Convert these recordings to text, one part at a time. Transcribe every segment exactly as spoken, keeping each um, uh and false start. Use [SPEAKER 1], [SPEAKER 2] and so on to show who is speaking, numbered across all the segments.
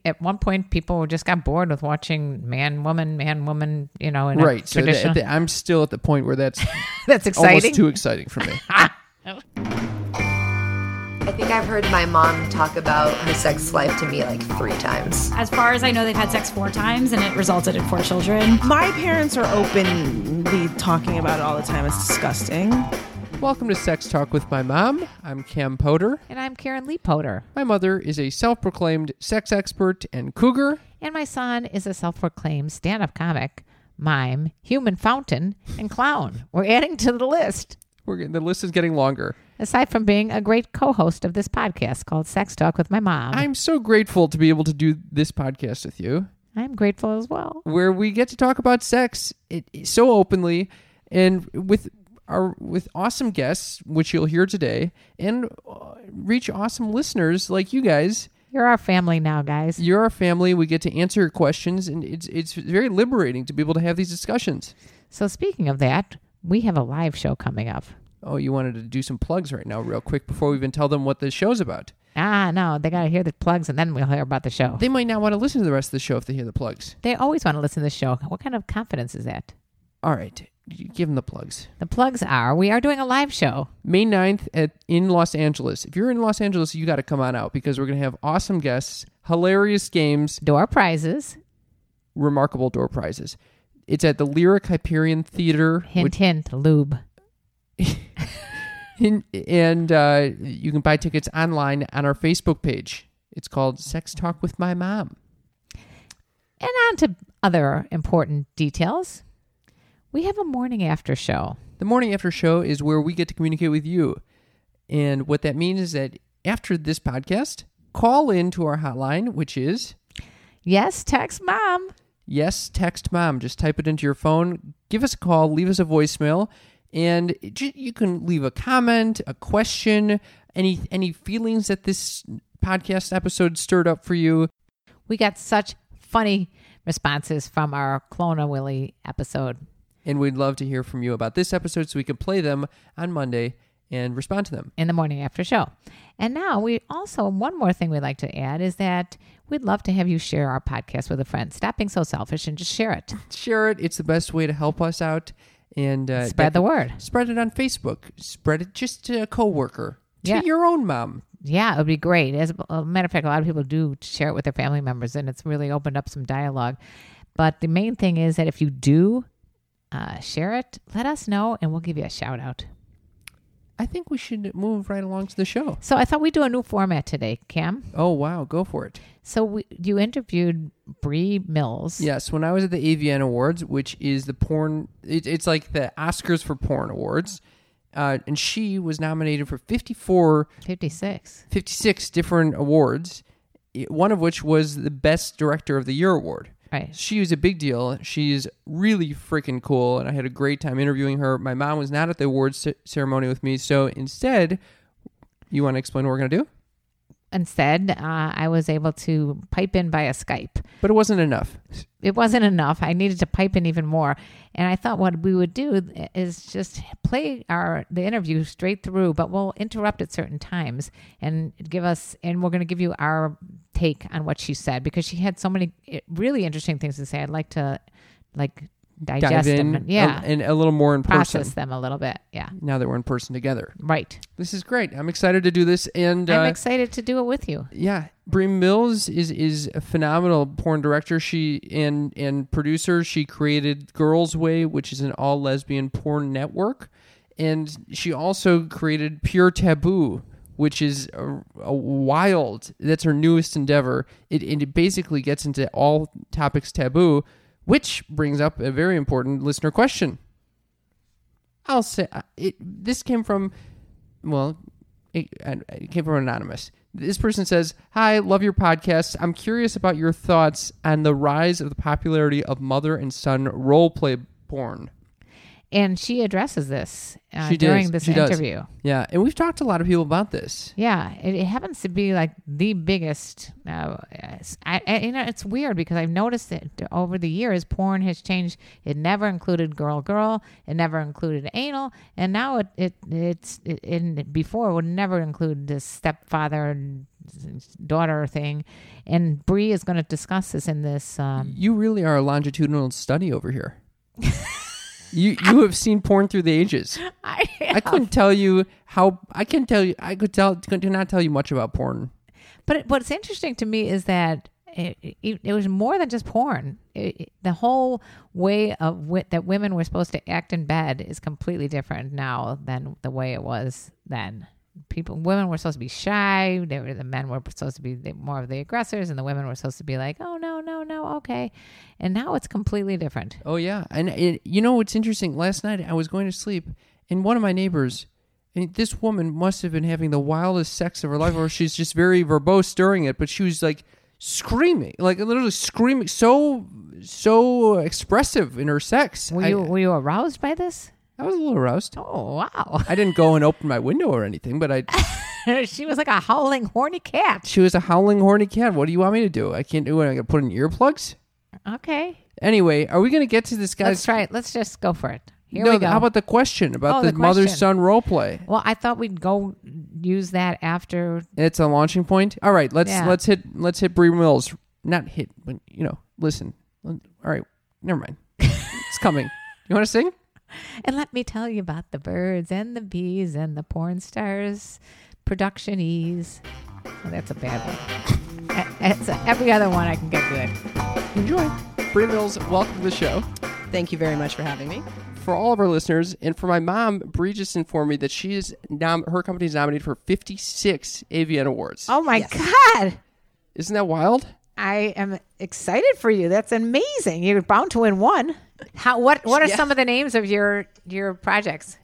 [SPEAKER 1] at one point people just got bored with watching man, woman, man, woman, you know, in
[SPEAKER 2] right.
[SPEAKER 1] a
[SPEAKER 2] So
[SPEAKER 1] traditional...
[SPEAKER 2] the, the, I'm still at the point where that's
[SPEAKER 1] that's exciting.
[SPEAKER 2] almost too exciting for me.
[SPEAKER 3] I think I've heard my mom talk about her sex life to me like three times.
[SPEAKER 4] As far as I know, they've had sex four times, and it resulted in four children.
[SPEAKER 5] My parents are openly talking about it all the time. It's disgusting.
[SPEAKER 2] Welcome to Sex Talk with my mom. I'm Cam Potter.
[SPEAKER 1] And I'm Karen Lee Potter.
[SPEAKER 2] My mother is a self-proclaimed sex expert and cougar.
[SPEAKER 1] And my son is a self-proclaimed stand-up comic, mime, human fountain, and clown. We're adding to the list.
[SPEAKER 2] We're getting, the list is getting longer.
[SPEAKER 1] Aside from being a great co-host of this podcast called Sex Talk with my mom.
[SPEAKER 2] I'm so grateful to be able to do this podcast with you.
[SPEAKER 1] I'm grateful as well.
[SPEAKER 2] Where we get to talk about sex it, so openly and with our with awesome guests, which you'll hear today, and uh, reach awesome listeners like you guys.
[SPEAKER 1] You're our family now, guys.
[SPEAKER 2] You're our family. We get to answer your questions, and it's it's very liberating to be able to have these discussions.
[SPEAKER 1] So speaking of that, we have a live show coming up.
[SPEAKER 2] Oh, you wanted to do some plugs right now real quick before we even tell them what the show's about.
[SPEAKER 1] Ah, no, they got to hear the plugs and then we'll hear about the show.
[SPEAKER 2] They might not want to listen to the rest of the show if they hear the plugs.
[SPEAKER 1] They always want to listen to the show. What kind of confidence is that?
[SPEAKER 2] All right, give them the plugs.
[SPEAKER 1] The plugs are, we are doing a live show.
[SPEAKER 2] May ninth at, in Los Angeles. If you're in Los Angeles, you got to come on out because we're going to have awesome guests, hilarious games.
[SPEAKER 1] Door prizes.
[SPEAKER 2] Remarkable door prizes. It's at the Lyric Hyperion Theater.
[SPEAKER 1] Hint,
[SPEAKER 2] which,
[SPEAKER 1] hint, lube.
[SPEAKER 2] in, and uh, you can buy tickets online on our Facebook page. It's called Sex Talk with My Mom.
[SPEAKER 1] And on to other important details. We have a morning after show.
[SPEAKER 2] The morning after show is where we get to communicate with you. And what that means is that after this podcast, call in to our hotline, which is...
[SPEAKER 1] Yes, text mom.
[SPEAKER 2] Yes, text mom. Just type it into your phone. Give us a call. Leave us a voicemail. And you can leave a comment, a question, any any feelings that this podcast episode stirred up for you.
[SPEAKER 1] We got such funny responses from our Clona Willie episode.
[SPEAKER 2] And we'd love to hear from you about this episode so we can play them on Monday and respond to them.
[SPEAKER 1] In the morning after show. And now we also, one more thing we'd like to add is that we'd love to have you share our podcast with a friend. Stop being so selfish and just share it.
[SPEAKER 2] Share it. It's the best way to help us out. And uh,
[SPEAKER 1] spread the word.
[SPEAKER 2] Spread it on Facebook. Spread it just to a coworker. To
[SPEAKER 1] yeah.
[SPEAKER 2] your own mom.
[SPEAKER 1] Yeah, it would be great. As a matter of fact, a lot of people do share it with their family members, and it's really opened up some dialogue. But the main thing is that if you do uh, share it, let us know, and we'll give you a shout out.
[SPEAKER 2] I think we should move right along to the show.
[SPEAKER 1] So I thought we'd do a new format today, Cam.
[SPEAKER 2] Oh, wow. Go for it.
[SPEAKER 1] So we, you interviewed Bree Mills.
[SPEAKER 2] Yes. When I was at the A V N Awards, which is the porn, it, it's like the Oscars for porn awards. Uh, and she was nominated for fifty-four,
[SPEAKER 1] fifty-six,
[SPEAKER 2] fifty-six different awards, one of which was the Best Director of the Year award.
[SPEAKER 1] Right.
[SPEAKER 2] She was a big deal. She's really freaking cool, and I had a great time interviewing her. My mom was not at the awards c- ceremony with me, so instead, you want to explain what we're going to do?
[SPEAKER 1] Instead, uh, I was able to pipe in via Skype.
[SPEAKER 2] But it wasn't enough.
[SPEAKER 1] It wasn't enough. I needed to pipe in even more. And I thought what we would do is just play our the interview straight through, but we'll interrupt at certain times and give us, and we're going to give you our take on what she said, because she had so many really interesting things to say. I'd like to like digest
[SPEAKER 2] Dive in
[SPEAKER 1] them. Yeah.
[SPEAKER 2] a, and a little more in
[SPEAKER 1] process
[SPEAKER 2] person.
[SPEAKER 1] them a little bit. Yeah.
[SPEAKER 2] Now that we're in person together.
[SPEAKER 1] Right.
[SPEAKER 2] This is great. I'm excited to do this. And
[SPEAKER 1] I'm
[SPEAKER 2] uh,
[SPEAKER 1] excited to do it with you.
[SPEAKER 2] Yeah. Bree Mills is is a phenomenal porn director. She and and producer. She created Girls Way, which is an all lesbian porn network. And she also created Pure Taboo, which is a, a wild, that's her newest endeavor. It, it basically gets into all topics taboo, which brings up a very important listener question. I'll say, it. this came from, well, it, it came from Anonymous. This person says, "Hi, love your podcast. I'm curious about your thoughts on the rise of the popularity of mother and son role play porn."
[SPEAKER 1] And she addresses this uh,
[SPEAKER 2] she
[SPEAKER 1] during
[SPEAKER 2] does.
[SPEAKER 1] this
[SPEAKER 2] she
[SPEAKER 1] interview.
[SPEAKER 2] Does. Yeah, and we've talked to a lot of people about this.
[SPEAKER 1] Yeah, it, it happens to be like the biggest. Uh, I, I, you know, it's weird because I've noticed that over the years, porn has changed. It never included girl, girl. It never included anal, and now it it it's it, in before it would never include this stepfather daughter thing. And Bree is going to discuss this in this. Um,
[SPEAKER 2] You really are a longitudinal study over here. you you have seen porn through the ages.
[SPEAKER 1] I,
[SPEAKER 2] I couldn't tell you how. I can tell you. I could tell. Could not tell you much about porn.
[SPEAKER 1] But it, what's interesting to me is that it, it, it was more than just porn. It, it- the whole way of wi- that women were supposed to act in bed is completely different now than the way it was then. People, women were supposed to be shy. They were, the men were supposed to be the, more of the aggressors, and the women were supposed to be like, "Oh no, no, no, okay." And now it's completely different.
[SPEAKER 2] Oh yeah, and it, you know what's interesting? Last night I was going to sleep, and one of my neighbors, and this woman must have been having the wildest sex of her life, or she's just very verbose during it. But she was like screaming, like literally screaming, so so expressive in her sex.
[SPEAKER 1] Were
[SPEAKER 2] I,
[SPEAKER 1] you were you aroused by this?
[SPEAKER 2] I was a little aroused.
[SPEAKER 1] Oh wow!
[SPEAKER 2] I didn't go and open my window or anything, but I.
[SPEAKER 1] She was like a howling horny cat.
[SPEAKER 2] She was a howling horny cat. What do you want me to do? I can't do it. I got to put in earplugs.
[SPEAKER 1] Okay,
[SPEAKER 2] Anyway, are we going to get to this guy's?
[SPEAKER 1] let's try it. Let's just go for it. Here
[SPEAKER 2] no,
[SPEAKER 1] we go.
[SPEAKER 2] how about the question about
[SPEAKER 1] Oh,
[SPEAKER 2] the,
[SPEAKER 1] the
[SPEAKER 2] mother
[SPEAKER 1] question.
[SPEAKER 2] son role play?
[SPEAKER 1] Well, I thought we'd go use that after.
[SPEAKER 2] It's a launching point. All right, let's
[SPEAKER 1] Yeah.
[SPEAKER 2] let's hit let's hit Bree Mills. Not hit, but you know, listen. All right, never mind. It's coming. You want to sing?
[SPEAKER 1] And let me tell you about the birds and the bees and the porn stars production ease. Oh, that's a bad one. Uh, It's every other one I can get good.
[SPEAKER 2] Enjoy. Bree Mills, welcome to the show.
[SPEAKER 6] Thank you very much for having me.
[SPEAKER 2] For all of our listeners, and for my mom, Bree just informed me that she is nom- her company is nominated for fifty-six A V N awards.
[SPEAKER 1] Oh my
[SPEAKER 6] Yes.
[SPEAKER 1] God.
[SPEAKER 2] Isn't that wild?
[SPEAKER 1] I am excited for you. That's amazing. You're bound to win one. How? What? What are
[SPEAKER 6] Yeah.
[SPEAKER 1] some of the names of your your projects?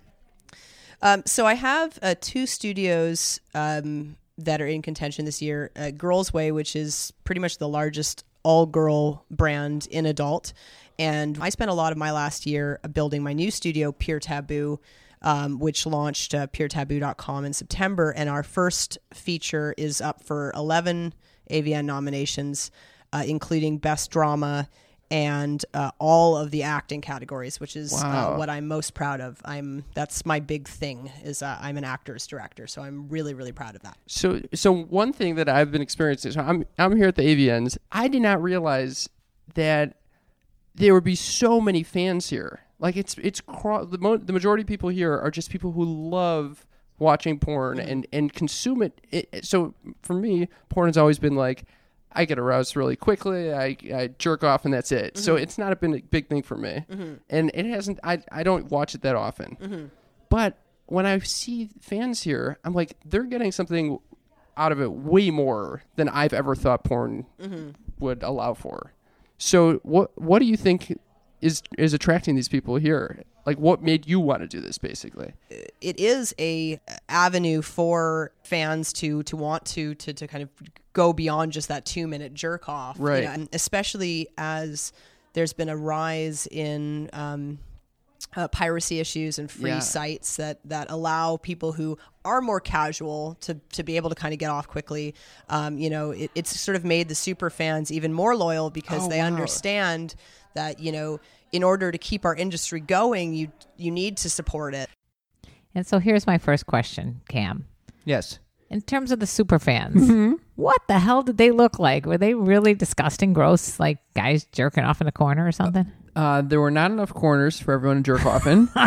[SPEAKER 6] Um, so I have uh, two studios um, that are in contention this year. Uh, Girls Way, which is pretty much the largest all-girl brand in adult. And I spent a lot of my last year building my new studio, Pure Taboo, um, which launched uh, pure taboo dot com in September. And our first feature is up for eleven A V N nominations, uh, including Best Drama and uh, all of the acting categories, which is
[SPEAKER 2] Wow.
[SPEAKER 6] uh, what I'm most proud of. I'm that's my big thing is uh, I'm an actor's director, so I'm really really proud of that.
[SPEAKER 2] So, so one thing that I've been experiencing, so I'm I'm here at the A V Ns. I did not realize that there would be so many fans here. Like it's it's cro- the mo- the majority of people here are just people who love watching porn and and consume it. it. So for me, porn has always been like I get aroused really quickly. I, I jerk off and that's it. So it's not been a big thing for me, and it hasn't. I I don't watch it that often, but when I see fans here, I'm like, they're getting something out of it way more than I've ever thought porn would allow for. So what what do you think is is attracting these people here? Like, what made you want to do this, basically?
[SPEAKER 6] It is a avenue for fans to to want to to, to kind of go beyond just that two minute jerk off, you
[SPEAKER 2] Right.
[SPEAKER 6] know, and especially as there's been a rise in um, uh, piracy issues and free
[SPEAKER 2] Yeah.
[SPEAKER 6] sites that that allow people who are more casual to to be able to kind of get off quickly. Um, you know, it, it's sort of made the super fans even more loyal because
[SPEAKER 2] Oh,
[SPEAKER 6] they
[SPEAKER 2] wow.
[SPEAKER 6] understand that, you know, in order to keep our industry going, you you need to support it.
[SPEAKER 1] And so here's my first question, Cam.
[SPEAKER 2] Yes.
[SPEAKER 1] In terms of the super fans, what the hell did they look like? Were they really disgusting, gross, like guys jerking off in a corner or something?
[SPEAKER 2] Uh, there were not enough corners for everyone to jerk off in. uh,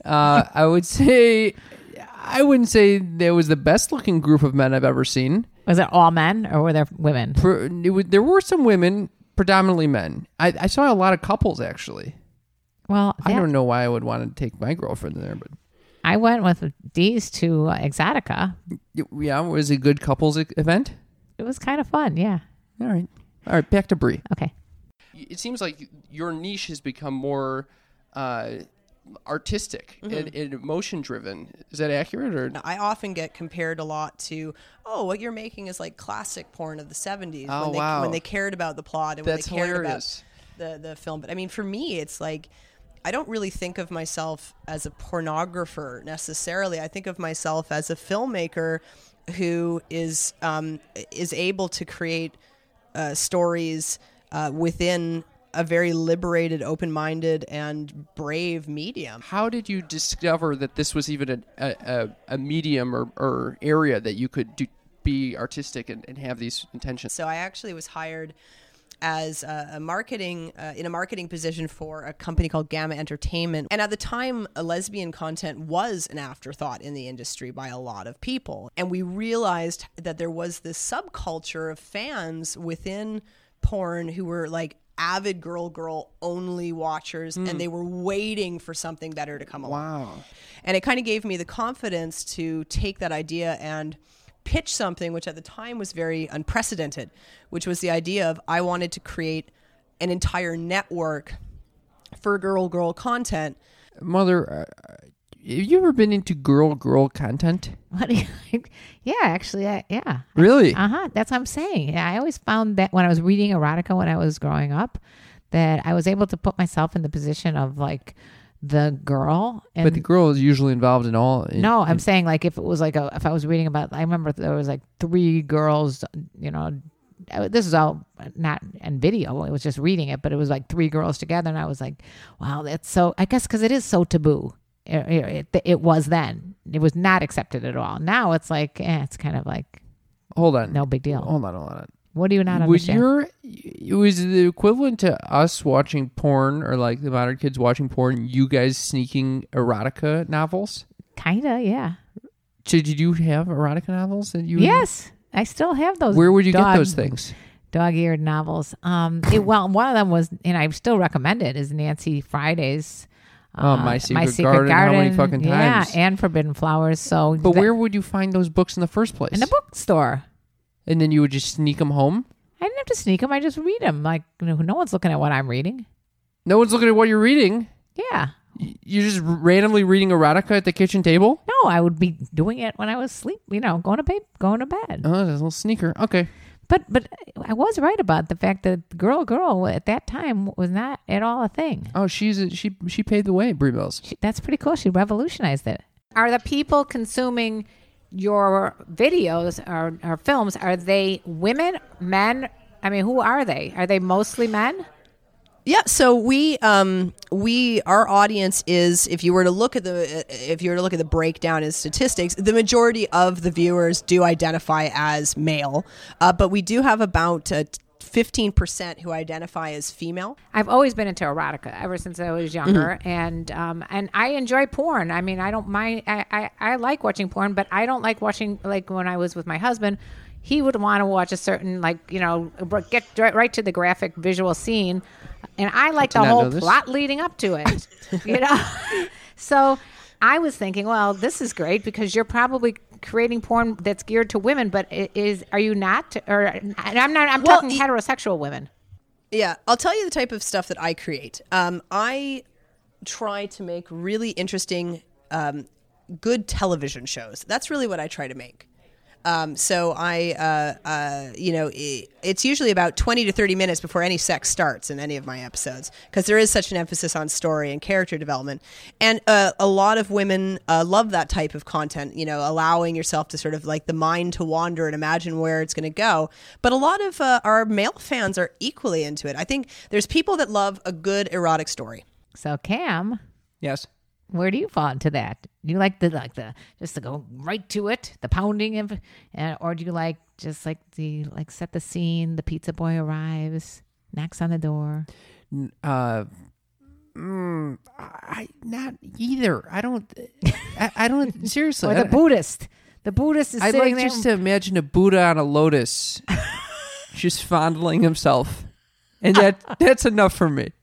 [SPEAKER 2] I would say, I wouldn't say there was the best looking group of men I've ever seen.
[SPEAKER 1] Was it all men or were there women?
[SPEAKER 2] For, it would, there were some women, predominantly men. I, I saw a lot of couples, actually.
[SPEAKER 1] Well,
[SPEAKER 2] I
[SPEAKER 1] that-
[SPEAKER 2] don't know why I would want to take my girlfriend there, but
[SPEAKER 1] I went with Dee's to uh, Exotica.
[SPEAKER 2] yeah, it was a good couples e- event.
[SPEAKER 1] It was kind of fun, yeah.
[SPEAKER 2] All right. All right, back to Bree.
[SPEAKER 1] Okay.
[SPEAKER 2] It seems like your niche has become more uh, artistic and, and emotion driven. Is that accurate? Or
[SPEAKER 6] Now, I often get compared a lot to, oh, what you're making is like classic porn of the seventies
[SPEAKER 2] Oh,
[SPEAKER 6] when they
[SPEAKER 2] wow.
[SPEAKER 6] when they cared about the plot and
[SPEAKER 2] That's
[SPEAKER 6] when they cared
[SPEAKER 2] hilarious.
[SPEAKER 6] about the the film. But I mean, for me, it's like I don't really think of myself as a pornographer necessarily. I think of myself as a filmmaker who is um, is able to create uh, stories uh, within a very liberated, open-minded, and brave medium.
[SPEAKER 2] how did you discover that this was even a, a, a- a medium or, or area that you could do, be artistic and, and have these intentions.
[SPEAKER 6] So I actually was hired as a, a marketing uh, in a marketing position for a company called Gamma Entertainment. And at the time, uh, lesbian content was an afterthought in the industry by a lot of people. And we realized that there was this subculture of fans within porn who were like avid girl girl only watchers, mm. and they were waiting for something better to come along.
[SPEAKER 2] Wow.
[SPEAKER 6] And it kind of gave me the confidence to take that idea and pitch something which at the time was very unprecedented, which was the idea of I wanted to create an entire network for girl girl content.
[SPEAKER 2] Mother, uh, have you ever been into girl girl content?
[SPEAKER 1] What do you, yeah, actually, I, yeah.
[SPEAKER 2] Really?
[SPEAKER 1] Uh-huh. That's what I'm saying. Yeah, I always found that when I was reading erotica when I was growing up, that I was able to put myself in the position of like the girl. And
[SPEAKER 2] but the girl is usually involved in all. In,
[SPEAKER 1] no, I'm
[SPEAKER 2] in,
[SPEAKER 1] saying like if it was like a, if I was reading about, I remember there was like three girls, you know, this is all not in video. It was just reading it, but it was like three girls together. And I was like, wow, that's so, I guess because it is so taboo. It, it, it was then. It was not accepted at all. Now it's like, eh, it's kind of like,
[SPEAKER 2] hold on.
[SPEAKER 1] No big deal.
[SPEAKER 2] Hold on, hold on.
[SPEAKER 1] What do you not
[SPEAKER 2] was
[SPEAKER 1] understand?
[SPEAKER 2] Your, it was the equivalent to us watching porn, or like the modern kids watching porn, you guys sneaking erotica novels?
[SPEAKER 1] Kinda, yeah.
[SPEAKER 2] So did you have erotica novels that you?
[SPEAKER 1] Yes, I still have those.
[SPEAKER 2] Where would you
[SPEAKER 1] dog,
[SPEAKER 2] get those things?
[SPEAKER 1] Dog-eared novels. Um, it, well, one of them was, and I still recommend it, is Nancy Friday's.
[SPEAKER 2] Uh, oh, My Secret, My Secret Garden, Garden. How many fucking times?
[SPEAKER 1] Yeah, and Forbidden Flowers. So,
[SPEAKER 2] but where would you find those books in the first place?
[SPEAKER 1] In a bookstore.
[SPEAKER 2] And then you would just sneak them home?
[SPEAKER 1] I didn't have to sneak them. I just read them. Like, you know, no one's looking at what I'm reading.
[SPEAKER 2] No one's looking at what you're reading?
[SPEAKER 1] Yeah.
[SPEAKER 2] You're just randomly reading erotica at the kitchen table?
[SPEAKER 1] No, I would be doing it when I was asleep, you know, going to bed, going to bed.
[SPEAKER 2] Oh, that's a little sneaker. Okay.
[SPEAKER 1] But but I was right about the fact that girl girl at that time was not at all a thing.
[SPEAKER 2] Oh, she's a, she she paved the way, Brie Mills.
[SPEAKER 1] She, that's pretty cool. She revolutionized it. Are the people consuming your videos or, or films, are they women, men? I mean, who are they? Are they mostly men?
[SPEAKER 6] Yeah, so we um we our audience is, if you were to look at the if you were to look at the breakdown in statistics, the majority of the viewers do identify as male, uh, but we do have about uh, fifteen percent who identify as female.
[SPEAKER 1] I've always been into erotica ever since I was younger, mm-hmm. and um and I enjoy porn. I mean, I don't mind. I, I I like watching porn, but I don't like watching, like when I was with my husband. He would want to watch a certain, like, you know, get right, right to the graphic visual scene. And I like the whole plot leading up to it, you know? So I was thinking, well, this is great because you're probably creating porn that's geared to women, but is are you not? Or I'm not, I'm well, talking heterosexual women.
[SPEAKER 6] Yeah, I'll tell you the type of stuff that I create. Um, I try to make really interesting, um, good television shows. That's really what I try to make. Um, so I, uh, uh, you know, it, it's usually about twenty to thirty minutes before any sex starts in any of my episodes, because there is such an emphasis on story and character development. And uh, a lot of women uh, love that type of content, you know, allowing yourself to sort of like the mind to wander and imagine where it's going to go. But a lot of uh, our male fans are equally into it. I think there's people that love a good erotic story.
[SPEAKER 1] So Cam.
[SPEAKER 2] Yes.
[SPEAKER 1] Where do you fall into that? Do you like the like the just to go right to it, the pounding, of, uh, or do you like just like the like set the scene? The pizza boy arrives, knocks on the door.
[SPEAKER 2] Uh, mm, I not either. I don't. I, I don't seriously.
[SPEAKER 1] Or the I, Buddhist. The Buddhist is.
[SPEAKER 2] I
[SPEAKER 1] sitting
[SPEAKER 2] like
[SPEAKER 1] there.
[SPEAKER 2] just to imagine a Buddha on a lotus, just fondling himself, and that that's enough for me.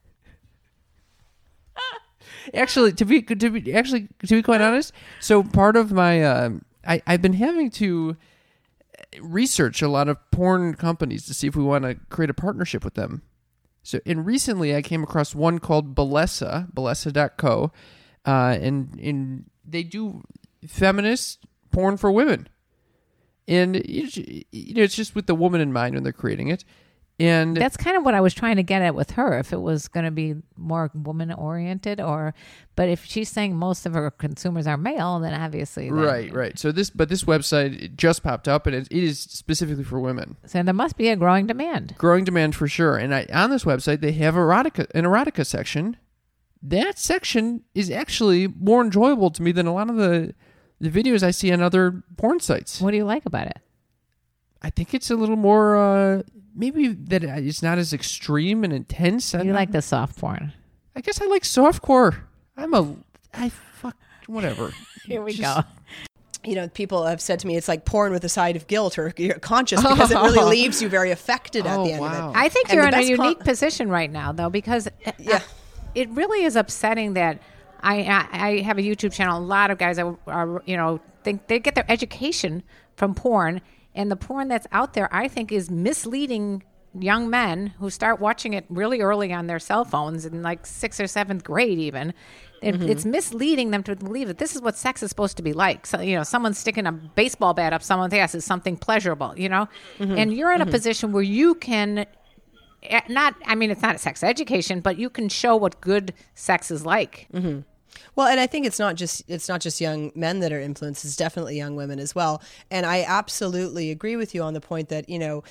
[SPEAKER 2] Actually, to be to be actually to be quite honest, so part of my uh, I I've been having to research a lot of porn companies to see if we want to create a partnership with them. So, and recently I came across one called Bellesa, Bellesa dot co, uh, and and they do feminist porn for women, and you know it's just with the woman in mind when they're creating it. And
[SPEAKER 1] that's kind of what I was trying to get at with her, if it was going to be more woman oriented, or, but if she's saying most of her consumers are male, then obviously. Then,
[SPEAKER 2] right, right. So this, but this website it just popped up, and it, it is specifically for women.
[SPEAKER 1] So there must be a growing demand.
[SPEAKER 2] Growing demand for sure. And I, on this website, they have erotica, an erotica section. That section is actually more enjoyable to me than a lot of the, the videos I see on other porn sites.
[SPEAKER 1] What do you like about it?
[SPEAKER 2] I think it's a little more, uh, maybe that it's not as extreme and intense.
[SPEAKER 1] You like the soft porn.
[SPEAKER 2] I guess I like softcore. I'm a, I fuck, whatever.
[SPEAKER 1] Here we
[SPEAKER 2] Just-
[SPEAKER 1] go.
[SPEAKER 6] You know, people have said to me, it's like porn with a side of guilt or you're conscious because it really leaves you very affected at
[SPEAKER 2] Oh,
[SPEAKER 6] the end
[SPEAKER 2] wow.
[SPEAKER 6] of it.
[SPEAKER 1] I think
[SPEAKER 6] And
[SPEAKER 1] you're
[SPEAKER 6] the
[SPEAKER 1] in a
[SPEAKER 6] best con-
[SPEAKER 1] unique position right now, though, because uh,
[SPEAKER 6] Yeah.
[SPEAKER 1] it really is upsetting that I, I I have a YouTube channel. A lot of guys are, are you know think they get their education from porn, and the porn that's out there, I think, is misleading young men who start watching it really early on their cell phones in like sixth or seventh grade, even. It,
[SPEAKER 6] Mm-hmm.
[SPEAKER 1] It's misleading them to believe that this is what sex is supposed to be like. So, you know, someone sticking a baseball bat up someone's ass is something pleasurable, you know?
[SPEAKER 6] Mm-hmm.
[SPEAKER 1] And you're in a position where you can eh, not, I mean, it's not a sex education, but you can show what good sex is like.
[SPEAKER 6] Mm-hmm. Well, and I think it's not just it's not just young men that are influenced, it's definitely young women as well. And I absolutely agree with you on the point that, you know,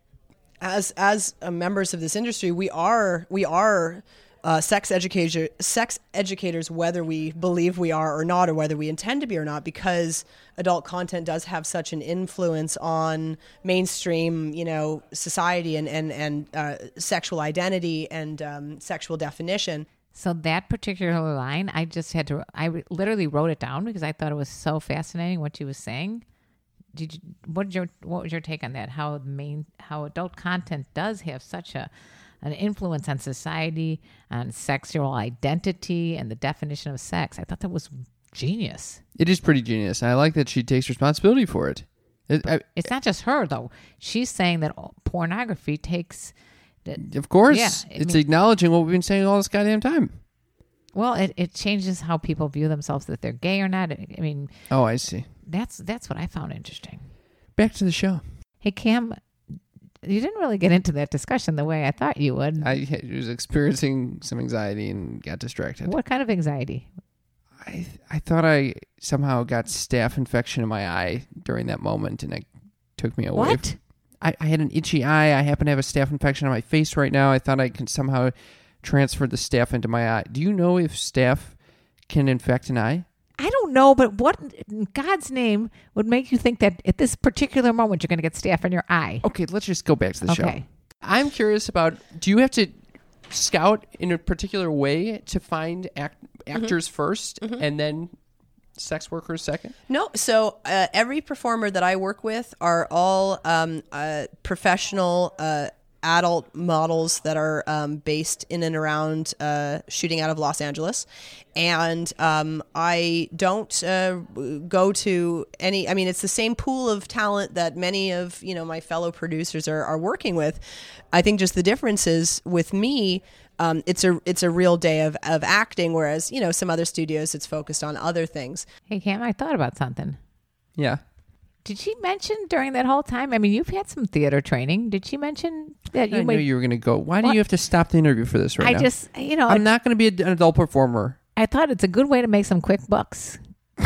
[SPEAKER 6] as as uh, members of this industry, we are we are uh, sex educator sex educators, whether we believe we are or not, or whether we intend to be or not, because adult content does have such an influence on mainstream, you know, society and and and uh, sexual identity and um, sexual definition.
[SPEAKER 1] So that particular line, I just had to, I re- literally wrote it down because I thought it was so fascinating what she was saying. Did you, what did your, what was your take on that? How main, how adult content does have such a, an influence on society, on sexual identity and the definition of sex. I thought that was genius.
[SPEAKER 2] It is pretty genius. I like that she takes responsibility for it. it I,
[SPEAKER 1] It's not just her though. She's saying that pornography takes, that,
[SPEAKER 2] of course,
[SPEAKER 1] Yeah, I
[SPEAKER 2] it's
[SPEAKER 1] mean-
[SPEAKER 2] acknowledging what we've been saying all this goddamn time.
[SPEAKER 1] well, it, it changes how people view themselves, that they're gay or not. I mean,
[SPEAKER 2] Oh, I see.
[SPEAKER 1] that's, that's what I found interesting.
[SPEAKER 2] Back to the show.
[SPEAKER 1] Hey, Cam, you didn't really get into that discussion the way I thought you would.
[SPEAKER 2] I was experiencing some anxiety and got distracted.
[SPEAKER 1] What kind of anxiety?
[SPEAKER 2] I I thought I somehow got staph infection in my eye during that moment, and it took me away.
[SPEAKER 1] What?
[SPEAKER 2] I, I had an itchy eye. I happen to have a staph infection on my face right now. I thought I could somehow transfer the staph into my eye. Do you know if staph can infect an eye?
[SPEAKER 1] I don't know, but what in God's name would make you think that at this particular moment you're going to get staph in your eye?
[SPEAKER 2] Okay, let's just go back to the show.
[SPEAKER 1] Okay.
[SPEAKER 2] I'm curious about, do you have to scout in a particular way to find act, actors first and then sex workers second?
[SPEAKER 6] No, so uh, every performer that I work with are all um, uh, professional uh, adult models that are um, based in and around uh, shooting out of Los Angeles. And um, I don't uh, go to any, I mean, it's the same pool of talent that many of, you know, my fellow producers are, are working with. I think just the difference is with me, um, it's a it's a real day of, of acting, whereas, you know, some other studios, it's focused on other things.
[SPEAKER 1] Hey, Cam, I thought about something.
[SPEAKER 2] Yeah.
[SPEAKER 1] Did she mention during that whole time? I mean, you've had some theater training. Did she mention that you
[SPEAKER 2] I
[SPEAKER 1] might?
[SPEAKER 2] knew you were going to go. Why do
[SPEAKER 1] What?
[SPEAKER 2] you have to stop the interview for this right
[SPEAKER 1] I
[SPEAKER 2] now?
[SPEAKER 1] just, you know,
[SPEAKER 2] I'm not going to be a- an adult performer.
[SPEAKER 1] I thought it's a good way to make some quick bucks.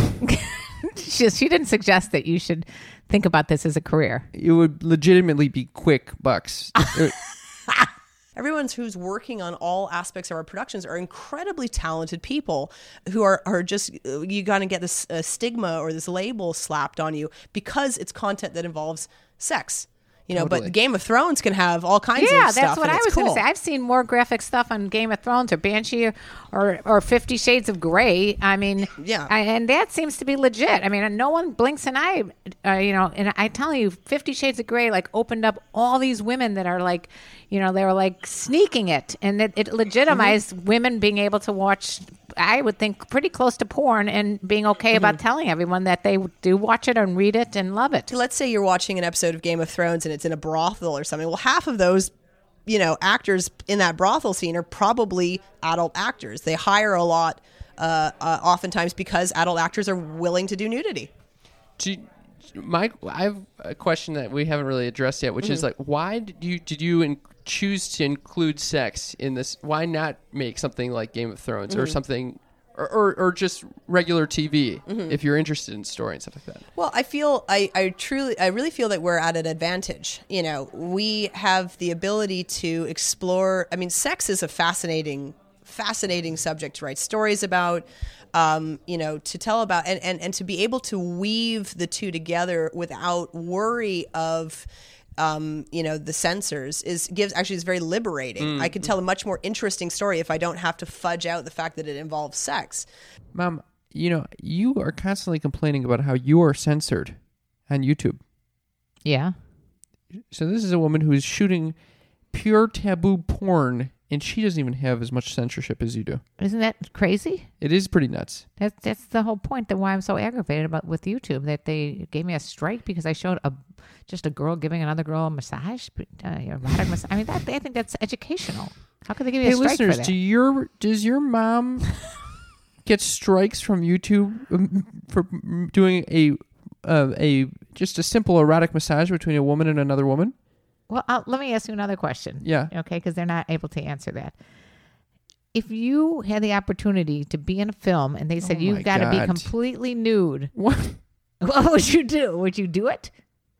[SPEAKER 1] she, she didn't suggest that you should think about this as a career.
[SPEAKER 2] It would legitimately be quick bucks. It-
[SPEAKER 6] Everyone who's working on all aspects of our productions are incredibly talented people who are, are just, you got to get this uh, stigma or this label slapped on you because it's content that involves sex. You know,
[SPEAKER 2] Totally.
[SPEAKER 6] but Game of Thrones can have all kinds
[SPEAKER 1] Yeah,
[SPEAKER 6] of stuff.
[SPEAKER 1] that's what
[SPEAKER 6] and
[SPEAKER 1] I
[SPEAKER 6] it's
[SPEAKER 1] was going to
[SPEAKER 6] cool.
[SPEAKER 1] say. I've seen more graphic stuff on Game of Thrones or Banshee or or, or Fifty Shades of Grey. I mean,
[SPEAKER 6] Yeah.
[SPEAKER 1] I, and that seems to be legit. I mean, no one blinks an eye, uh, you know. And I tell you, Fifty Shades of Grey like opened up all these women that are like, you know, they were like sneaking it, and it, it legitimized
[SPEAKER 6] Mm-hmm.
[SPEAKER 1] women being able to watch. I would think pretty close to porn and being okay about
[SPEAKER 6] Mm-hmm.
[SPEAKER 1] telling everyone that they do watch it and read it and love it.
[SPEAKER 6] Let's say you're watching an episode of Game of Thrones and it's in a brothel or something. Well, half of those, you know, actors in that brothel scene are probably adult actors. They hire a lot, uh, uh, oftentimes because adult actors are willing to do nudity.
[SPEAKER 2] do you- Mike, I have a question that we haven't really addressed yet, which is like, why did you did you in, choose to include sex in this? Why not make something like Game of Thrones or something, or, or or just regular T V if you're interested in story and stuff like that?
[SPEAKER 6] Well, I feel I, I truly I really feel that we're at an advantage. You know, we have the ability to explore. I mean, sex is a fascinating fascinating subject to write stories about, um, you know, to tell about, and, and, and to be able to weave the two together without worry of, um, you know, the censors is gives actually is very liberating. Mm. I could tell a much more interesting story if I don't have to fudge out the fact that it involves sex.
[SPEAKER 2] Mom, you know, you are constantly complaining about how you are censored on YouTube.
[SPEAKER 1] Yeah.
[SPEAKER 2] So this is a woman who is shooting pure taboo porn, and she doesn't even have as much censorship as you do.
[SPEAKER 1] Isn't that crazy?
[SPEAKER 2] It is pretty nuts.
[SPEAKER 1] That's that's the whole point. That why I'm so aggravated about with YouTube, that they gave me a strike because I showed a just a girl giving another girl a massage, uh, erotic massage. I mean, that I think that's educational. How could they give me
[SPEAKER 2] hey,
[SPEAKER 1] a strike
[SPEAKER 2] listeners,
[SPEAKER 1] for that?
[SPEAKER 2] do your does your mom get strikes from YouTube um, for doing a uh, a just a simple erotic massage between a woman and another woman?
[SPEAKER 1] Well, I'll, let me ask you another question.
[SPEAKER 2] Yeah.
[SPEAKER 1] Okay, because they're not able to answer that. If you had the opportunity to be in a film and they said
[SPEAKER 2] Oh
[SPEAKER 1] you've
[SPEAKER 2] my
[SPEAKER 1] got to be
[SPEAKER 2] God.
[SPEAKER 1] completely nude,
[SPEAKER 2] What?
[SPEAKER 1] what would you do? Would you do it?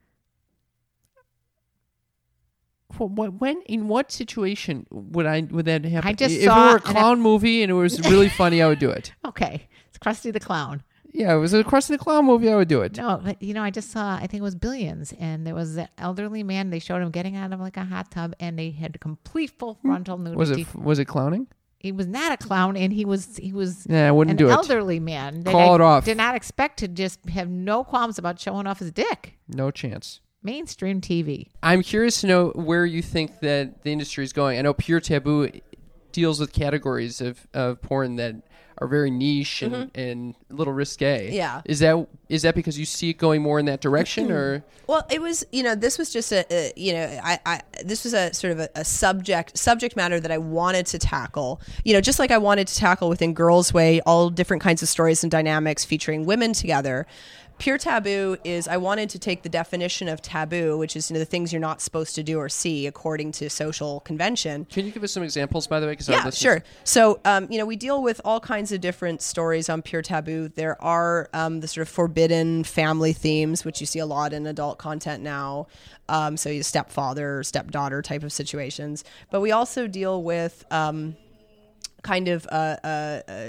[SPEAKER 2] Well, what- when in what situation would I would that happen?
[SPEAKER 1] I just
[SPEAKER 2] if
[SPEAKER 1] saw
[SPEAKER 2] it were a
[SPEAKER 1] an
[SPEAKER 2] clown movie and it was really funny, I would do it.
[SPEAKER 1] Okay, it's Krusty the Clown.
[SPEAKER 2] Yeah, it was a Krusty the Clown movie, I would do it.
[SPEAKER 1] No, but you know, I just saw, I think it was Billions, and there was an elderly man. They showed him getting out of like a hot tub, and they had complete full frontal nudity.
[SPEAKER 2] Was it was it clowning?
[SPEAKER 1] He was not a clown, and he was he was
[SPEAKER 2] Yeah, I wouldn't
[SPEAKER 1] an
[SPEAKER 2] do it.
[SPEAKER 1] elderly man. that
[SPEAKER 2] Call
[SPEAKER 1] I
[SPEAKER 2] it off.
[SPEAKER 1] Did not expect to just have no qualms about showing off his dick.
[SPEAKER 2] No chance.
[SPEAKER 1] Mainstream T V.
[SPEAKER 2] I'm curious to know where you think that the industry is going. I know Pure Taboo deals with categories of, of porn that are very niche and, mm-hmm. and a little risque.
[SPEAKER 6] Yeah.
[SPEAKER 2] Is that is that because you see it going more in that direction, or?
[SPEAKER 6] Well, it was, you know, this was just a, a you know, I, I this was a sort of a, a subject subject matter that I wanted to tackle. You know, just like I wanted to tackle within Girls Way all different kinds of stories and dynamics featuring women together. Pure Taboo is, I wanted to take the definition of taboo, which is, you know, the things you're not supposed to do or see according to social convention.
[SPEAKER 2] Can you give us some examples, by the way? 'Cause
[SPEAKER 6] yeah, sure. So, um, you know, we deal with all kinds of different stories on Pure Taboo. There are um, the sort of forbidden family themes, which you see a lot in adult content now. Um, so, you stepfather, stepdaughter type of situations. But we also deal with Um, kind of uh, uh, uh,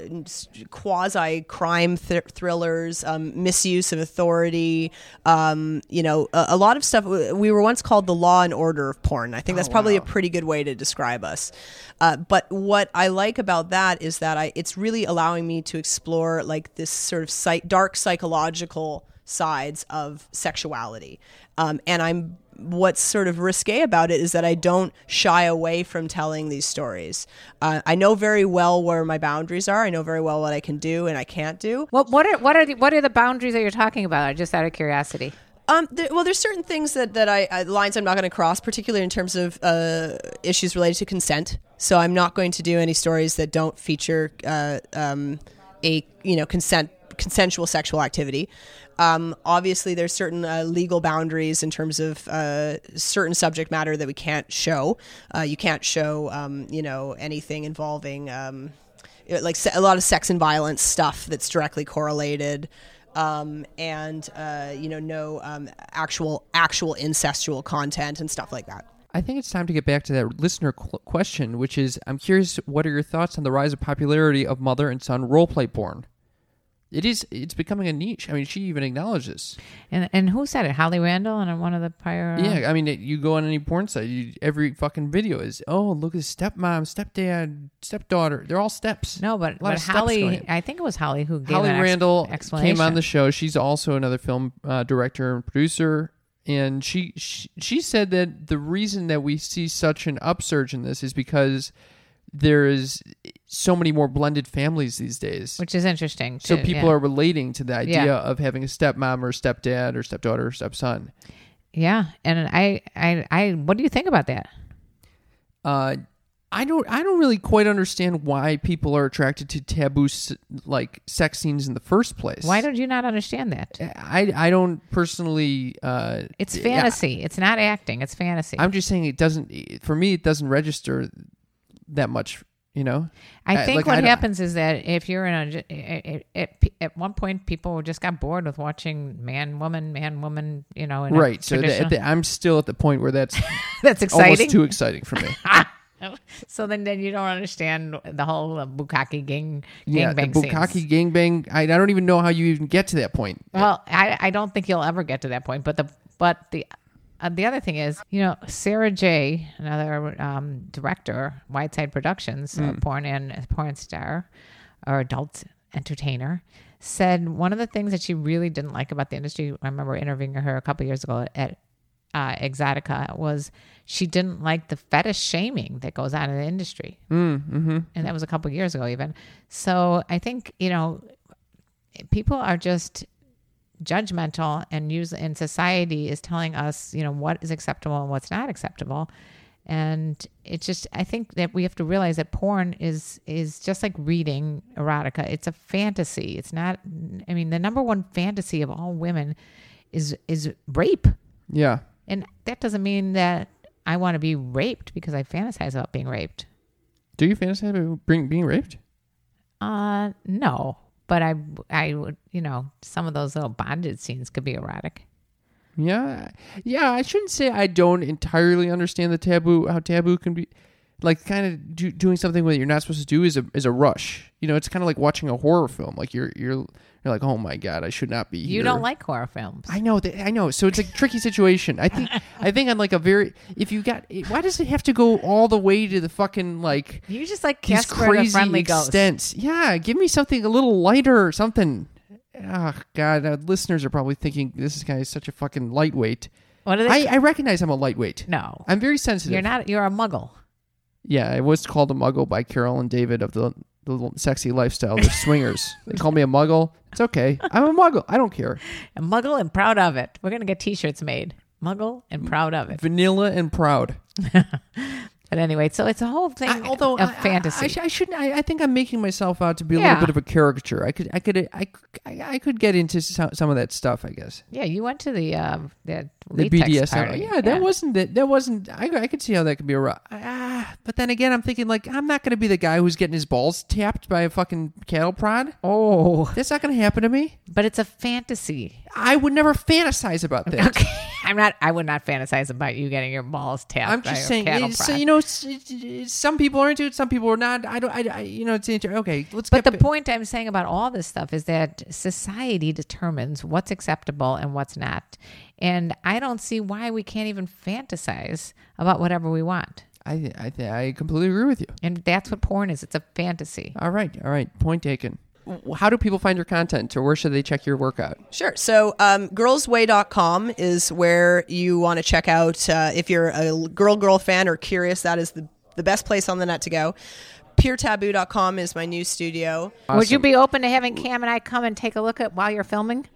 [SPEAKER 6] quasi-crime th- thrillers, um, misuse of authority, um, you know, a, a lot of stuff. We were once called the law and order of porn. I think that's
[SPEAKER 2] oh,
[SPEAKER 6] probably
[SPEAKER 2] wow.
[SPEAKER 6] a pretty good way to describe us. Uh, but what I like about that is that I, it's really allowing me to explore like this sort of psych- dark psychological sides of sexuality. Um, and I'm what's sort of risque about it is that I don't shy away from telling these stories. Uh, I know very well where my boundaries are. I know very well what I can do and I can't do.
[SPEAKER 1] What what are what are the, what are the boundaries that you're talking about? Just out of curiosity.
[SPEAKER 6] Um, there, well, there's certain things that, that I, uh, lines I'm not going to cross, particularly in terms of uh, issues related to consent. So I'm not going to do any stories that don't feature uh, um, a, you know, consent consensual sexual activity. Um, obviously, there's certain uh, legal boundaries in terms of uh, certain subject matter that we can't show. Uh, you can't show, um, you know, anything involving um, like se- a lot of sex and violence stuff that's directly correlated, um, and uh, you know, no um, actual actual incestual content and stuff like that.
[SPEAKER 2] I think it's time to get back to that listener qu- question, which is, I'm curious, what are your thoughts on the rise of popularity of mother and son roleplay porn? It is. It's becoming a niche. I mean, she even acknowledges.
[SPEAKER 1] And and who said it? Holly Randall on one of the prior. Uh...
[SPEAKER 2] Yeah, I mean, it, you go on any porn site, you, every fucking video is, oh, look at stepmom, stepdad, stepdaughter. They're all steps.
[SPEAKER 1] No, but, but Holly, I think it was Holly who gave
[SPEAKER 2] Holly
[SPEAKER 1] an ex-
[SPEAKER 2] Randall
[SPEAKER 1] explanation.
[SPEAKER 2] came on the show. She's also another film uh, director and producer. And she, she she said that the reason that we see such an upsurge in this is because there is so many more blended families these days.
[SPEAKER 1] Which is interesting.
[SPEAKER 2] So
[SPEAKER 1] too,
[SPEAKER 2] people
[SPEAKER 1] yeah.
[SPEAKER 2] are relating to the idea
[SPEAKER 1] Yeah.
[SPEAKER 2] of having a stepmom or stepdad or stepdaughter or stepson.
[SPEAKER 1] Yeah. And I, I, I, what do you think about that?
[SPEAKER 2] Uh, I don't I don't really quite understand why people are attracted to taboo like sex scenes in the first place.
[SPEAKER 1] Why don't you not understand that?
[SPEAKER 2] I, I don't personally... Uh,
[SPEAKER 1] it's fantasy.
[SPEAKER 2] Yeah.
[SPEAKER 1] It's not acting. It's fantasy.
[SPEAKER 2] I'm just saying it doesn't... For me, it doesn't register that much, you know?
[SPEAKER 1] I think
[SPEAKER 2] like,
[SPEAKER 1] what
[SPEAKER 2] I
[SPEAKER 1] happens is that if you're in a... At, at one point, people just got bored with watching man, woman, man, woman, you know. In
[SPEAKER 2] right.
[SPEAKER 1] A
[SPEAKER 2] so
[SPEAKER 1] traditional...
[SPEAKER 2] the, the, I'm still at the point where that's...
[SPEAKER 1] that's exciting?
[SPEAKER 2] Almost too exciting for me.
[SPEAKER 1] So then, then you don't understand the whole uh, bukkake gang
[SPEAKER 2] Yeah, the
[SPEAKER 1] gangbang
[SPEAKER 2] bukkake
[SPEAKER 1] scenes.
[SPEAKER 2] gangbang. I, I don't even know how you even get to that point.
[SPEAKER 1] Well, I, I don't think you'll ever get to that point. But the but the uh, the other thing is, you know, Sarah J, another um, director, Whiteside Productions, uh, porn and porn star or adult entertainer, said one of the things that she really didn't like about the industry. I remember interviewing her a couple years ago at uh, Exotica, was she didn't like the fetish shaming that goes on in the industry.
[SPEAKER 2] Mm, mm-hmm.
[SPEAKER 1] And that was a couple years ago even. So I think, you know, people are just judgmental, and use and society is telling us, you know, what is acceptable and what's not acceptable. And it's just, I think that we have to realize that porn is is just like reading erotica. It's a fantasy. It's not, I mean, the number one fantasy of all women is is rape.
[SPEAKER 2] Yeah.
[SPEAKER 1] And that doesn't mean that I want to be raped because I fantasize about being raped.
[SPEAKER 2] Do you fantasize about being, being raped?
[SPEAKER 1] Uh, no. But I, I would, you know, some of those little bondage scenes could be erotic.
[SPEAKER 2] Yeah. Yeah, I shouldn't say I don't entirely understand the taboo, how taboo can be. Like, kind of do, doing something that you're not supposed to do is a is a rush. You know, it's kind of like watching a horror film. Like, you're you're you're like, oh my God, I should not be here.
[SPEAKER 1] You don't like horror films.
[SPEAKER 2] I know that. I know. So it's a tricky situation. I think. I think on like a very. If you got. Why does it have to go all the way to the fucking like?
[SPEAKER 1] You just like
[SPEAKER 2] These
[SPEAKER 1] Casper the
[SPEAKER 2] crazy
[SPEAKER 1] Friendly Ghost.
[SPEAKER 2] extents. Yeah, give me something a little lighter or something. Oh God, uh, listeners are probably thinking this guy is such a fucking lightweight.
[SPEAKER 1] What are they?
[SPEAKER 2] I, I recognize I'm a lightweight.
[SPEAKER 1] no,
[SPEAKER 2] I'm very sensitive.
[SPEAKER 1] you're not. You're a muggle.
[SPEAKER 2] Yeah, I was called a muggle by Carol and David of the the sexy lifestyle. They're swingers. They call me a muggle. It's okay. I'm a muggle. I don't care.
[SPEAKER 1] A muggle and proud of it. We're gonna get T-shirts made. Muggle and proud of it.
[SPEAKER 2] Vanilla and proud.
[SPEAKER 1] But anyway, so it's a whole thing
[SPEAKER 2] I, although
[SPEAKER 1] of
[SPEAKER 2] I,
[SPEAKER 1] fantasy.
[SPEAKER 2] I, I, sh- I shouldn't. I, I think I'm making myself out to be a
[SPEAKER 1] Yeah.
[SPEAKER 2] little bit of a caricature. I could. I could. I, I, I could get into some, some of that stuff. I guess.
[SPEAKER 1] yeah, you went to the uh, the,
[SPEAKER 2] The
[SPEAKER 1] latex
[SPEAKER 2] B D S M.
[SPEAKER 1] party.
[SPEAKER 2] Yeah, that wasn't that. That wasn't. I, I could see how that could be a. ro- Ah, but then again, I'm thinking like I'm not going to be the guy who's getting his balls tapped by a fucking cattle prod.
[SPEAKER 1] Oh,
[SPEAKER 2] That's not going to happen to me.
[SPEAKER 1] but it's a fantasy.
[SPEAKER 2] I would never fantasize about that.
[SPEAKER 1] Okay, I'm not. I would not fantasize about you getting your balls tapped.
[SPEAKER 2] I'm
[SPEAKER 1] by
[SPEAKER 2] just
[SPEAKER 1] a
[SPEAKER 2] saying.
[SPEAKER 1] cattle
[SPEAKER 2] It's,
[SPEAKER 1] prod.
[SPEAKER 2] you know, s- s- some people are into it. Some people are not. I don't. I. I you know, it's inter- okay. Let's.
[SPEAKER 1] But
[SPEAKER 2] get
[SPEAKER 1] the
[SPEAKER 2] ba-
[SPEAKER 1] point I'm saying about all this stuff is that society determines what's acceptable and what's not. And I don't see why we can't even fantasize about whatever we want.
[SPEAKER 2] I. I. th- I completely agree with you.
[SPEAKER 1] And that's what porn is. It's a fantasy.
[SPEAKER 2] All right. All right. Point taken. W- How do people find your content, or where should they check your work out?
[SPEAKER 6] Sure. So, um, girls way dot com is where you want to check out. Uh, if you're a girl girl fan or curious, that is the, the best place on the net to go. pure taboo dot com is my new studio.
[SPEAKER 1] Would you be open to having Cam and I come and take a look at while you're filming?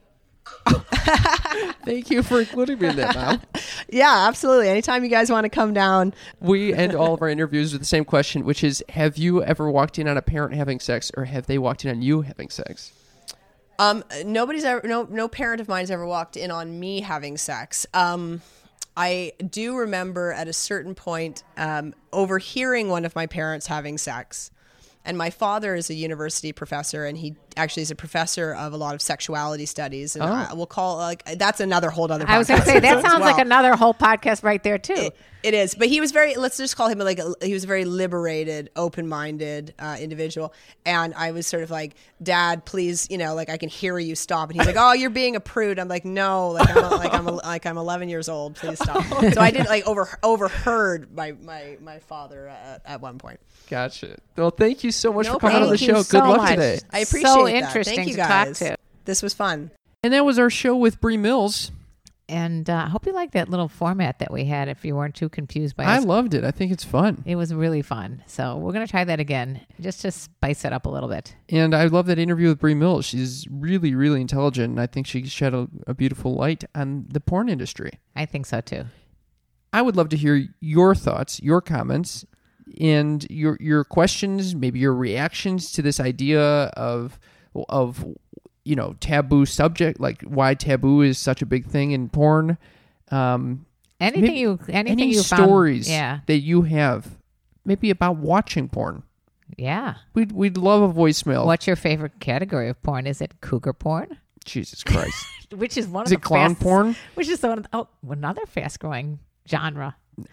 [SPEAKER 2] Thank you for including me in that, Mom.
[SPEAKER 6] Yeah, absolutely. Anytime you guys want to come down.
[SPEAKER 2] We end all of our interviews with the same question, which is, have you ever walked in on a parent having sex, or have they walked in on you having sex?
[SPEAKER 6] Um, nobody's ever, no, no parent of mine has ever walked in on me having sex. Um, I do remember at a certain point um, overhearing one of my parents having sex. And my father is a university professor, and he actually is a professor of a lot of sexuality studies. And
[SPEAKER 2] Oh.
[SPEAKER 6] I, we'll call like that's another whole other.
[SPEAKER 1] I was going to
[SPEAKER 6] podcast
[SPEAKER 1] say, that
[SPEAKER 6] as
[SPEAKER 1] sounds
[SPEAKER 6] well.
[SPEAKER 1] like another whole podcast right there, too.
[SPEAKER 6] It, it is, but he was very. Let's just call him like a, he was a very liberated, open-minded uh, individual. And I was sort of like, "Dad, please, you know, like I can hear you stop." And he's like, "Oh, you're being a prude." I'm like, "No, like I'm a, like I'm a, like I'm eleven years old. Please stop." So I did like over overheard my my my father at, at one point.
[SPEAKER 2] Gotcha. Well, thank you so much
[SPEAKER 6] No
[SPEAKER 2] for coming on the
[SPEAKER 1] Thank you
[SPEAKER 2] show.
[SPEAKER 1] so
[SPEAKER 2] Good luck
[SPEAKER 1] much.
[SPEAKER 2] today.
[SPEAKER 6] I appreciate
[SPEAKER 1] So
[SPEAKER 6] that.
[SPEAKER 1] interesting
[SPEAKER 6] Thank you
[SPEAKER 1] to talk
[SPEAKER 6] guys.
[SPEAKER 1] to.
[SPEAKER 6] This was fun.
[SPEAKER 2] And that was our show with Bree Mills.
[SPEAKER 1] And uh, I hope you like that little format that we had if you weren't too confused by
[SPEAKER 2] I
[SPEAKER 1] us.
[SPEAKER 2] loved it. I think it's fun.
[SPEAKER 1] It was really fun. So we're going to try that again, just to spice it up a little bit.
[SPEAKER 2] And I love that interview with Bree Mills. She's really, really intelligent, and I think she shed a, a beautiful light on the porn industry.
[SPEAKER 1] I think so, too.
[SPEAKER 2] I would love to hear your thoughts, your comments, and your your questions, maybe your reactions to this idea of of you know taboo subject, like why taboo is such a big thing in porn. Um,
[SPEAKER 1] Anything
[SPEAKER 2] maybe
[SPEAKER 1] you, anything
[SPEAKER 2] any
[SPEAKER 1] you
[SPEAKER 2] stories
[SPEAKER 1] found, yeah,
[SPEAKER 2] that you have, maybe about watching porn.
[SPEAKER 1] yeah.
[SPEAKER 2] We'd we'd love a voicemail.
[SPEAKER 1] What's your favorite category of porn? Is it cougar porn?
[SPEAKER 2] Jesus Christ!
[SPEAKER 1] Which is one
[SPEAKER 2] Is
[SPEAKER 1] of
[SPEAKER 2] it
[SPEAKER 1] the
[SPEAKER 2] clown
[SPEAKER 1] fast,
[SPEAKER 2] porn?
[SPEAKER 1] Which is the one of the, oh, another fast growing genre.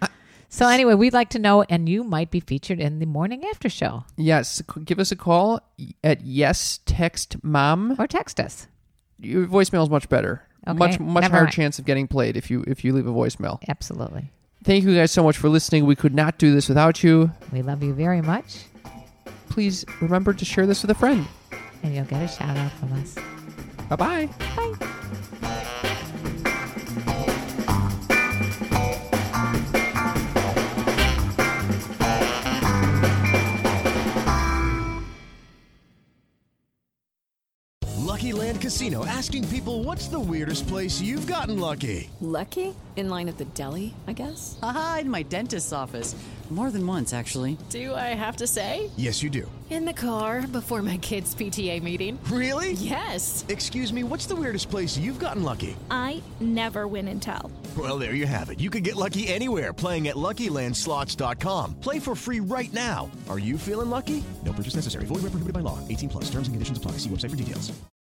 [SPEAKER 1] So anyway, we'd like to know, and you might be featured in the morning after show.
[SPEAKER 2] Yes, give us a call at yes text mom
[SPEAKER 1] or text us.
[SPEAKER 2] Your voicemail is much better.
[SPEAKER 1] Okay,
[SPEAKER 2] much much
[SPEAKER 1] never
[SPEAKER 2] higher
[SPEAKER 1] mind.
[SPEAKER 2] chance of getting played if you if you leave a voicemail.
[SPEAKER 1] Absolutely.
[SPEAKER 2] Thank you guys so much for listening. We could not do this without you.
[SPEAKER 1] We love you very much.
[SPEAKER 2] Please remember to share this with a friend.
[SPEAKER 1] And you'll get a shout out from us.
[SPEAKER 2] Bye-bye.
[SPEAKER 1] Bye.
[SPEAKER 7] Lucky Land Casino, asking people, what's the weirdest place you've gotten lucky?
[SPEAKER 8] Lucky? In line at the deli, I guess?
[SPEAKER 9] Aha, in my dentist's office. More than once, actually.
[SPEAKER 8] Do I have to say?
[SPEAKER 7] Yes, you do.
[SPEAKER 10] In the car before my kids' P T A meeting.
[SPEAKER 7] Really?
[SPEAKER 10] Yes.
[SPEAKER 7] Excuse me, what's the weirdest place you've gotten lucky?
[SPEAKER 11] I never win and tell.
[SPEAKER 7] Well, there you have it. You can get lucky anywhere, playing at Lucky Land Slots dot com. Play for free right now. Are you feeling lucky? No purchase necessary. Void where prohibited by law. eighteen plus. Terms and conditions apply. See website for details.